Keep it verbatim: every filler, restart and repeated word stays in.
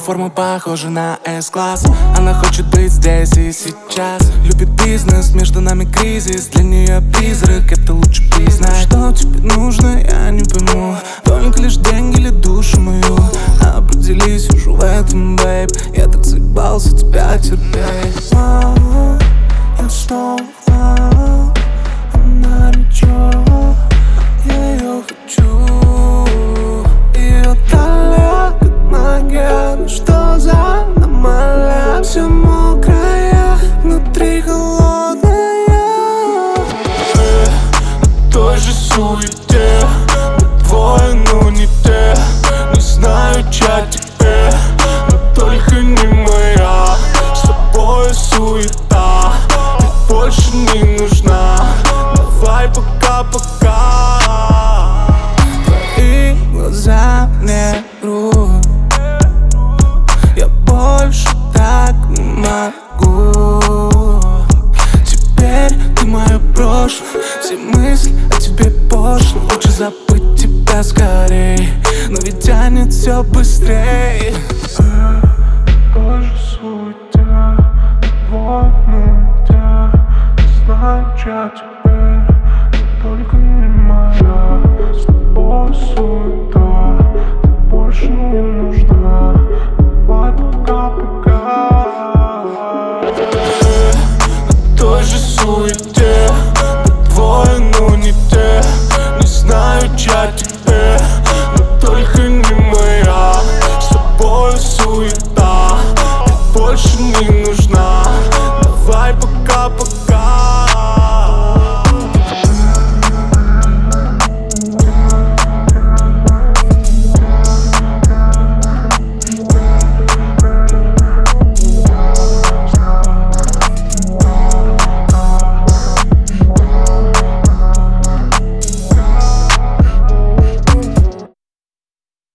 форма похожа на С-класс. Она хочет быть здесь и сейчас. Любит бизнес, между нами кризис. Для нее призрак, это лучше признать. Что тебе нужно, я не пойму. Только лишь деньги или душу мою. Определись уже в этом, бейб. Я так заебался тебя терпеть. Мама, я снова мама. Она ничего, я ее хочу. Ее талия как магия. Ну что за аномалия? Все мокрая, внутри холодная. Э, на той же суете. Мы двое, но не те. Не знаю, чья тебе, но только не моя. С тобой суета, ты больше не нужна. Давай пока-пока. Твои глаза мне врут. Я больше так не могу. Теперь ты мое прошлое. Все мысли о тебе пошло. Лучше забыть тебя скорей, но ведь тянет все быстрей. Тоже суета, вот мы те. Не знаю, чья теперь, но только не моя. С тобой суета, ты больше не нужна. Давай пока-пока. Той же суета.